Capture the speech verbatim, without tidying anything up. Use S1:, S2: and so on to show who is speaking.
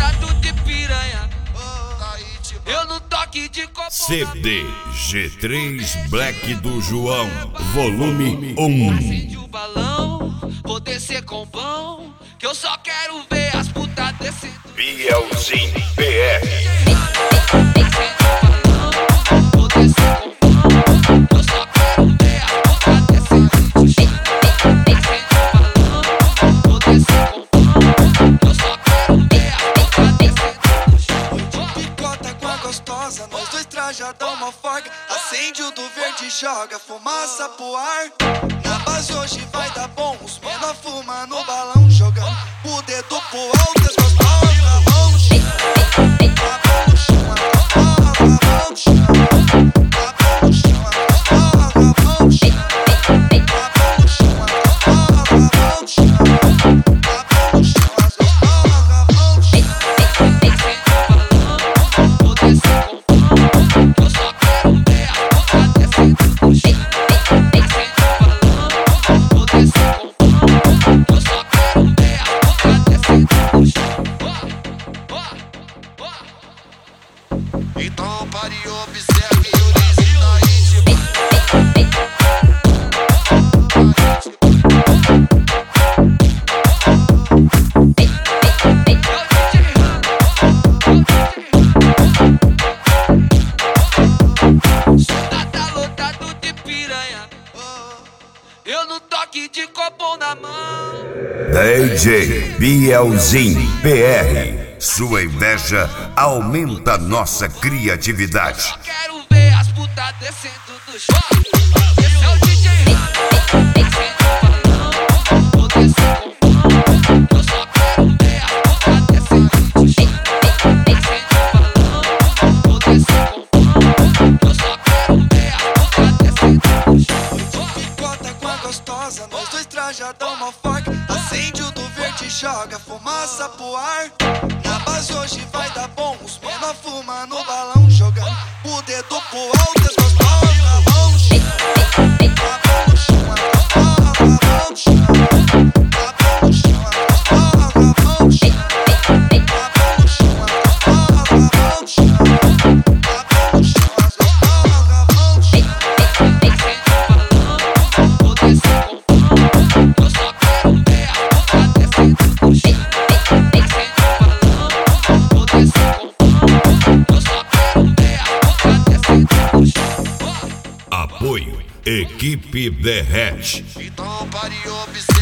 S1: lotado de piranha. Eu no toque de copo.
S2: C D G três Black do João, volume um.
S1: Acende o balão, vou descer com vão, que eu só quero ver as putas descendo.
S2: Bielzinho P R.
S1: Vou descer com vão, que eu só quero ver as putas descendo. Vou descer com vão, que eu só quero ver as putas descendo.
S3: Picota com a gostosa, nós dois trajadão uma forga. Acende o do verde e joga fumaça pro ar. Na base hoje vai dar bom, os menor fuma no balão, jogando o dedo pro alto, as gostosas na mão no chão. A mão no chão, a mão no chão. A mão no chão, a mão no chão. A mão no chão, a mão no chão. A mão no chão, as gostosas na mão no chão.
S1: Vou descer com vão, que eu só quero ver as putas descendo no chão. Vou descer com vão, que eu só quero ver as putas descendo no chão.
S3: Então pare e observe o desce da íntima.
S1: Cê tá lotado de piranha. Eu no toque de copo na mão.
S2: D J Bielzinho P R. Sua inveja aumenta nossa criatividade.
S1: Só quero ver as putas descendo do chão. Esse é o D J Rano. Vou descer com vão, eu só quero ver as putas descendo do chão. Vou descer com vão, eu só quero ver as putas descendo do chão.
S3: Picota com a gostosa, nós dois trajadão uma forca. Acende o do verde e joga fumaça pro ar. Na base hoje vai dar bom, os menor fuma no balão, jogando o dedo pro alto, as gostosas na mão no chão. A mão no chão, a gostosa na mão no chão. A mão no chão, a gostosa na mão no chão. A mão no chão, a gostosa na mão no chão. A mão no chão, as gostosas na mão no chão.
S1: Vou descer com vão, eu só quero ver as putas descendo do chão. Vou descer com vão, eu só quero ver as putas descendo do chão.
S2: Apoio Equipe Derrete.
S3: Então pare e observe.